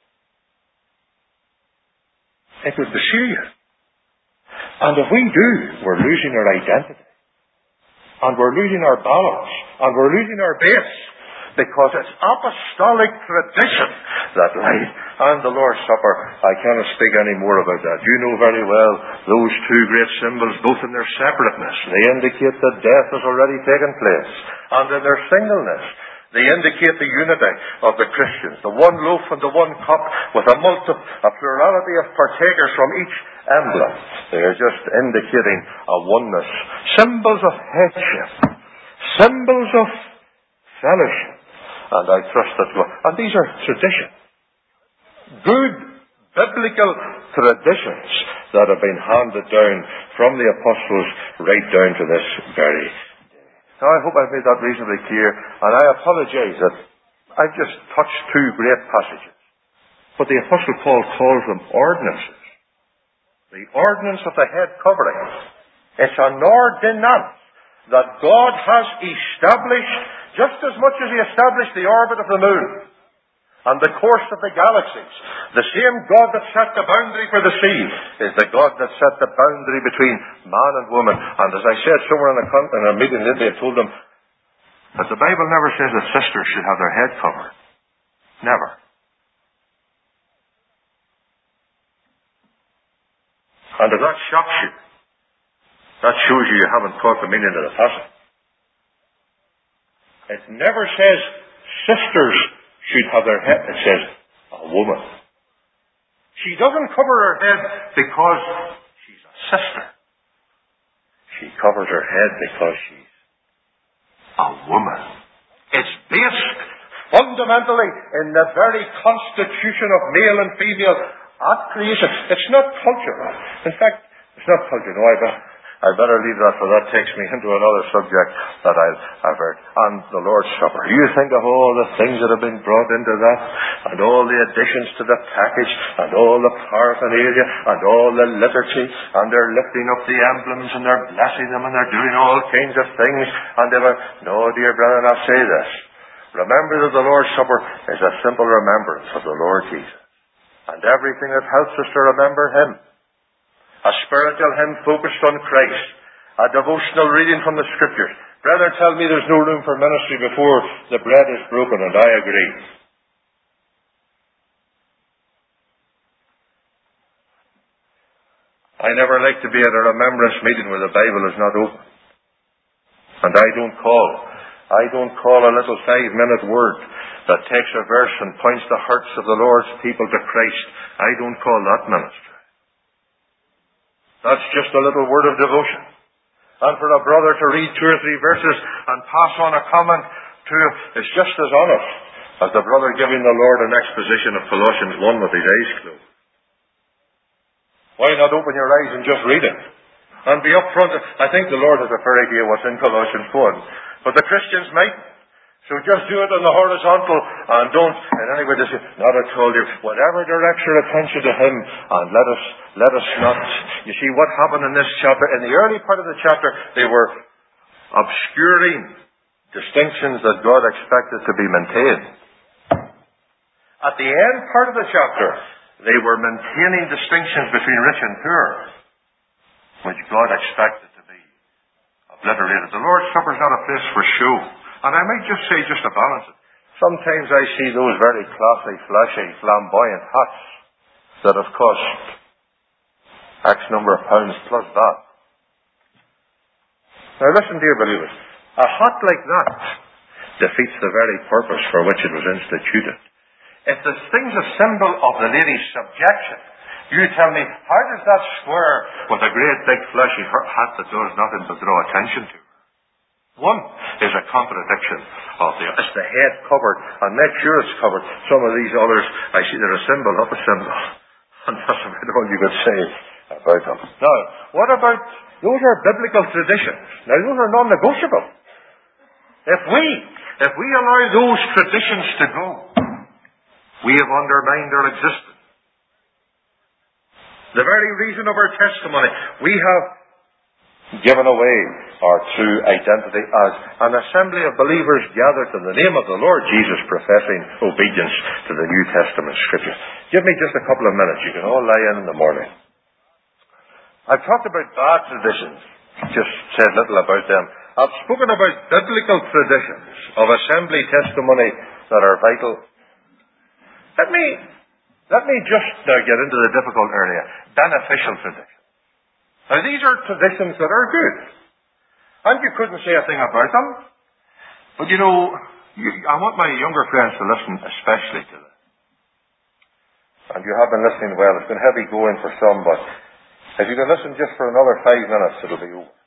S1: it would be serious. And if we do, we're losing our identity. And we're losing our balance. And we're losing our base. Because it's apostolic tradition that life and the Lord's Supper. I cannot speak any more about that. You know very well those two great symbols, both in their separateness. They indicate that death has already taken place. And in their singleness, they indicate the unity of the Christians. The one loaf and the one cup with a, multi, a plurality of partakers from each emblem. They are just indicating a oneness. Symbols of headship. Symbols of fellowship. And I trust that God. And these are traditions. Good biblical traditions that have been handed down from the apostles right down to this very day. Now I hope I've made that reasonably clear. And I apologize that I've just touched two great passages. But the Apostle Paul calls them ordinances. The ordinance of the head covering. It's an ordinance that God has established just as much as he established the orbit of the moon and the course of the galaxies. The same God that set the boundary for the sea is the God that set the boundary between man and woman. And as I said somewhere in a, in a meeting lately, I told them that the Bible never says that sisters should have their head covered. Never. And if that shocks you, that shows you you haven't caught the meaning of the passage. It never says sisters should have their head. It says a woman. She She doesn't cover her head because she's a sister. She covers her head because she's a woman. It's based fundamentally in the very constitution of male and female at creation. It's not cultural. In fact, it's not cultural. No, I better, I better leave that, for that takes me into another subject that I'll, I've heard. On the Lord's Supper. You think of all the things that have been brought into that, and all the additions to the package, and all the paraphernalia, and all the liturgy, and they're lifting up the emblems, and they're blessing them, and they're doing all kinds of things, and they were, no, dear brethren, I'll say this. Remember that the Lord's Supper is a simple remembrance of the Lord Jesus. And everything that helps us to remember Him. A spiritual hymn focused on Christ. A devotional reading from the Scriptures. Brethren tell me there's no room for ministry before the bread is broken, and I agree. I never like to be at a remembrance meeting where the Bible is not open. And I don't call. I don't call a little five-minute word that takes a verse and points the hearts of the Lord's people to Christ. I don't call that ministry. That's just a little word of devotion. And for a brother to read two or three verses and pass on a comment to is just as honest as the brother giving the Lord an exposition of Colossians one with his eyes closed. Why not open your eyes and just read it? And be upfront. I think the Lord has a fair idea what's in Colossians one. But the Christians mightn't. So just do it on the horizontal and don't in any way just say, not at all, dear. Whatever directs your attention to Him, and let us let us not. You see what happened in this chapter. In the early part of the chapter, they were obscuring distinctions that God expected to be maintained. At the end part of the chapter, they were maintaining distinctions between rich and poor, which God expected to be obliterated. The Lord's Supper is not a place for show. And I might just say, just to balance it, sometimes I see those very classy, flashy, flamboyant hats that have cost X number of pounds plus that. Now listen, dear believers, a hat like that defeats the very purpose for which it was instituted. If the thing's a symbol of the lady's subjection, you tell me, how does that square with a great big flashy hat that does nothing but draw attention to her? One is a contradiction of the, it's the head covered, and make sure it's covered. Some of these others, I see they're a symbol of a symbol. And that's about all you could say about them. Now, what about, those are biblical traditions. Now, those are non-negotiable. If we, if we allow those traditions to go, we have undermined our existence. The very reason of our testimony, we have given away our true identity as an assembly of believers gathered in the name of the Lord Jesus, professing obedience to the New Testament Scriptures. Give me just a couple of minutes. You can all lie in in the morning. I've talked about bad traditions, just said little about them. I've spoken about biblical traditions of assembly testimony that are vital. Let me, let me just now get into the difficult area. Beneficial traditions. Now these are traditions that are good. And you couldn't say a thing about them. But you know, you, I want my younger friends to listen especially to this. And you have been listening well. It's been heavy going for some, but if you can listen just for another five minutes, it'll be over.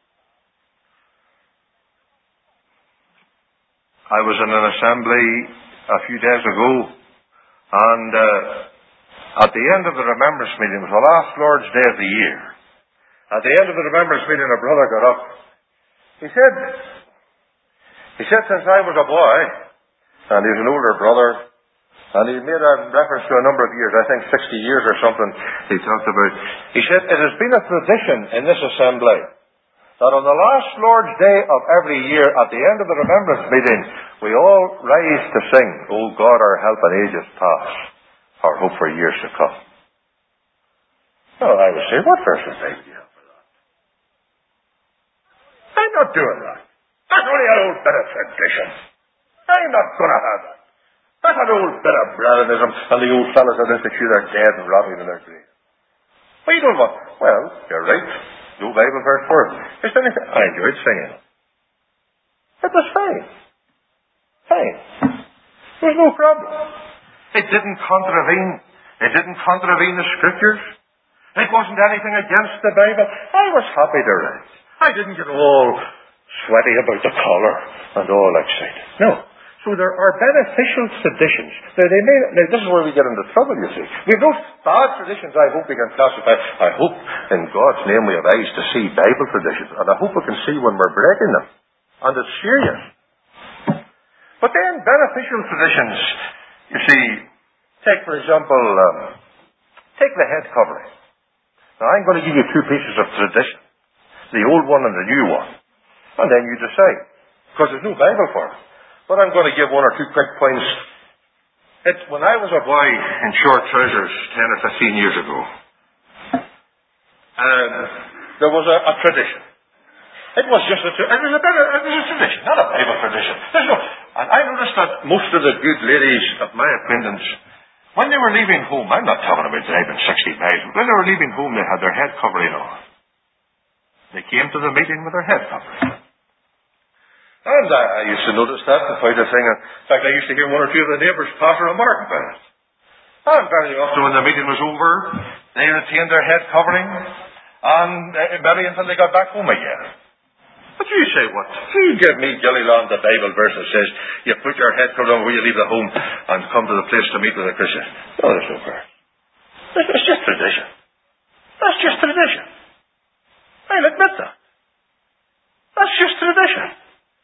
S1: I was in an assembly a few days ago, and uh, at the end of the remembrance meeting, it was the last Lord's Day of the year. At the end of the remembrance meeting, a brother got up. He said, he said, since I was a boy, and he was an older brother, and he made a reference to a number of years, I think sixty years or something, he talked about. He said, it has been a tradition in this assembly that on the last Lord's Day of every year, at the end of the remembrance meeting, we all rise to sing, O God, our help in ages past, our hope for years to come. Well, I would say, what verses do you have for that? I'm not doing that. That's only an old bit of tradition. I'm not going to have that. That's an old bit of Bradanism, and the old fellows at Institute are dead and rotting in their graves. What you don't want? Well, you're right. No Bible verse for it. Just anything. I enjoyed singing. It was fine. Fine. There was no problem. It didn't contravene. It didn't contravene the Scriptures. It wasn't anything against the Bible. I was happy to read. I didn't get all sweaty about the collar and all excited. No. So there are beneficial traditions. Now, they may, now this is where we get into trouble, you see. We have those bad traditions I hope we can classify. I hope in God's name we have eyes to see Bible traditions. And I hope we can see when we're breaking them. And it's serious. But then beneficial traditions, you see, take for example, um, take the head covering. Now I'm going to give you two pieces of tradition. The old one and the new one. And then you decide. Because there's no Bible for it. But I'm going to give one or two quick points. It, when I was a boy in short trousers ten or fifteen years ago, um, there was a, a tradition. It was just a, it was a, better, it was a tradition, not a Bible tradition. There's no, and I noticed that most of the good ladies of my acquaintance, when they were leaving home, I'm not talking about driving sixty miles, but when they were leaving home, they had their head covering on. They came to the meeting with their head covering. And I, I used to notice that and quite a thing. In fact, I used to hear one or two of the neighbours pass a remark about it. And very often when the meeting was over, they retained their head covering, and uh, maybe until they got back home again. But you say what? You give me Gilliland the Bible verse that says you put your head covering on before you leave the home and come to the place to meet with a Christian. No, there's no verse. It's just tradition. That's just tradition. I'll admit that. That's just tradition.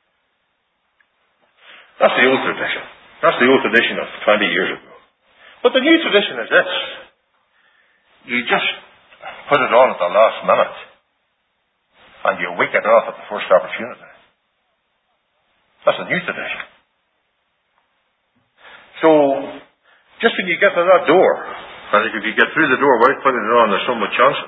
S1: That's the old tradition. That's the old tradition of twenty years ago. But the new tradition is this. You just put it on at the last minute. And you wake it off at the first opportunity. That's the new tradition. So, just when you get to that door, and if you can get through the door without putting it on, there's so much chance.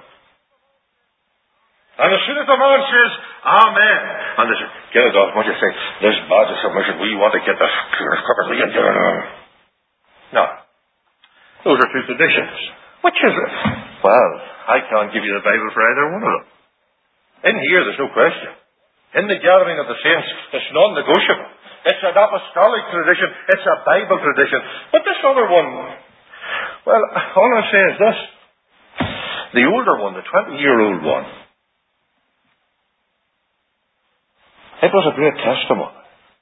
S1: And as soon as the man says, Amen, and they say, get it off, what you say, this badge of submission, we want to get this covered. No. Those are two traditions. Which is it? Well, I can't give you the Bible for either one of them. In here, there's no question. In the gathering of the saints, it's non-negotiable. It's an apostolic tradition. It's a Bible tradition. But this other one, well, all I say is this. The older one, the twenty-year-old one, it was a great testimony.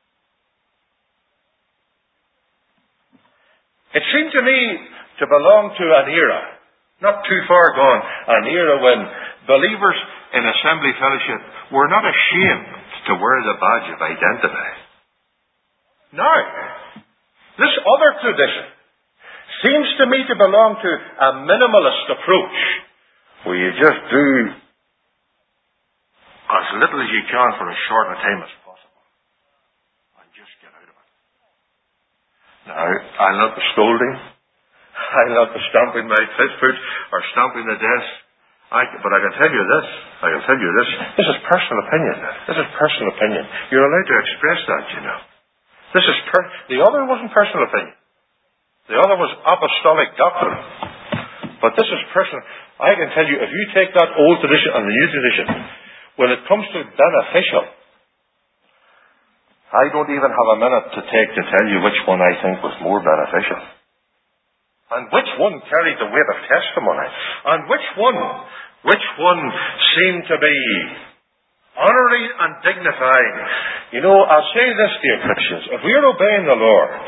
S1: It seemed to me to belong to an era, not too far gone, an era when believers in assembly fellowship were not ashamed to wear the badge of identity. Now, this other tradition seems to me to belong to a minimalist approach, where you just do as little as you can for as short a time as possible. And just get out of it. Now, I'll not be scolding. I'll not be stamping my foot or stamping the desk. I, but I can tell you this. I can tell you this. This is personal opinion. This is personal opinion. You're allowed to express that, you know. This is per- the other wasn't personal opinion. The other was apostolic doctrine. But this is personal. I can tell you, if you take that old tradition and the new tradition, when it comes to beneficial, I don't even have a minute to take to tell you which one I think was more beneficial. And which one carried the weight of testimony. And which one, which one seemed to be honouring and dignifying. You know, I'll say this, dear Christians, if we're obeying the Lord,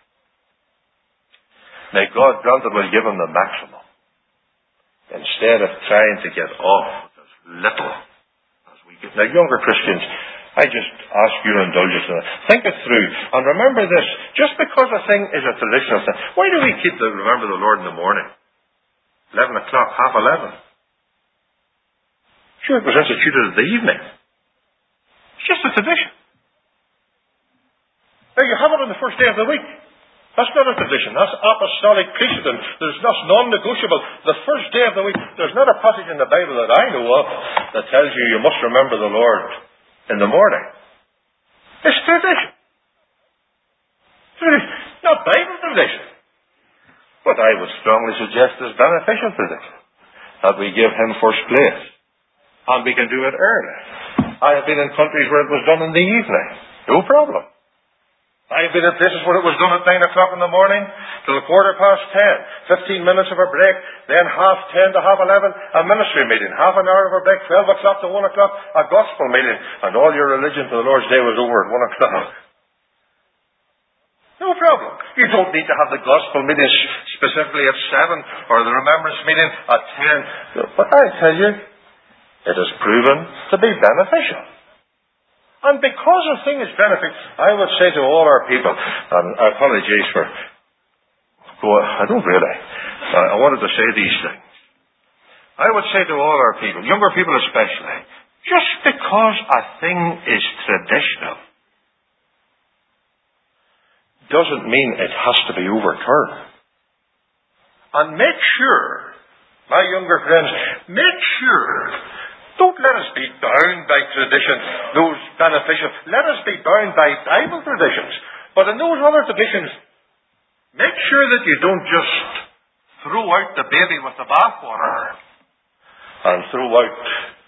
S1: may God grant that we'll give Him the maximum, instead of trying to get off with as little. Now, younger Christians, I just ask your indulgence in it. Think it through. And remember this, just because a thing is a traditional thing, why do we keep the remember the Lord in the morning? Eleven o'clock, half eleven. Sure, it was instituted in the evening. It's just a tradition. Now, you have it on the first day of the week. That's not a tradition. That's apostolic precedent. There's that's non-negotiable. The first day of the week, there's not a passage in the Bible that I know of that tells you you must remember the Lord in the morning. It's tradition. Not Bible tradition. But I would strongly suggest it's beneficial tradition. That we give Him first place. And we can do it early. I have been in countries where it was done in the evening. No problem. I've been in places where it was done at nine o'clock in the morning till a quarter past ten. Fifteen minutes of a break, then half ten to half eleven, a ministry meeting. Half an hour of a break, twelve o'clock to one o'clock, a gospel meeting. And all your religion to the Lord's Day was over at one o'clock. No problem. You don't need to have the gospel meeting specifically at seven or the remembrance meeting at ten. But I tell you, it is proven to be beneficial. And because a thing is benefit, I would say to all our people, and I apologize for, I don't really, I wanted to say these things. I would say to all our people, younger people especially, just because a thing is traditional doesn't mean it has to be overturned. And make sure, my younger friends, make sure, don't let us be bound by tradition, those beneficial. Let us be bound by Bible traditions. But in those other traditions, make sure that you don't just throw out the baby with the bathwater and throw out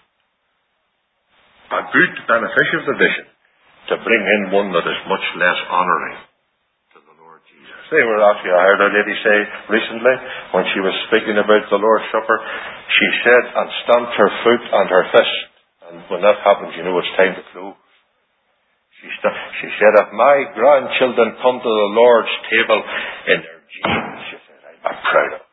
S1: a good beneficial tradition to bring in one that is much less honouring to the Lord Jesus. They were actually, I heard a lady say recently, when she was speaking about the Lord's Supper, she said, and stamped her foot and her fist. And when that happens, you know it's time to close. She, st- she said, if my grandchildren come to the Lord's table in their jeans, she said, I'm proud of them.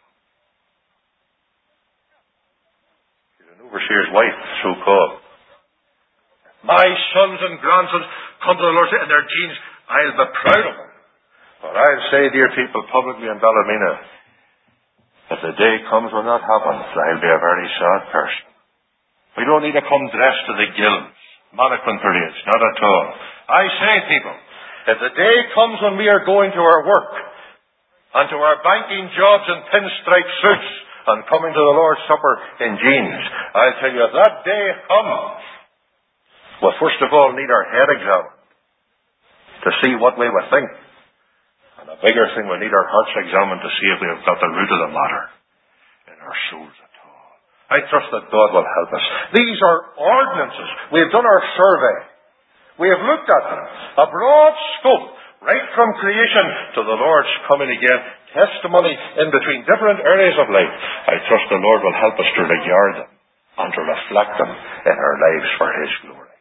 S1: She's an overseer's wife, so called. My sons and grandsons come to the Lord's table in their jeans, I'll be proud of them. But I'll say, dear people, publicly in Ballymena, if the day comes when that happens, I'll be a very sad person. We don't need to come dressed to the gills, mannequin parades, not at all. I say, people, if the day comes when we are going to our work and to our banking jobs in pinstripe suits and coming to the Lord's Supper in jeans, I'll tell you, if that day comes, we'll first of all need our head examined to see what way we think. And a bigger thing, we need our hearts examined to see if we have got the root of the matter in our souls at all. I trust that God will help us. These are ordinances. We have done our survey. We have looked at them. A broad scope, right from creation to the Lord's coming again. Testimony in between different areas of life. I trust the Lord will help us to regard them and to reflect them in our lives for His glory.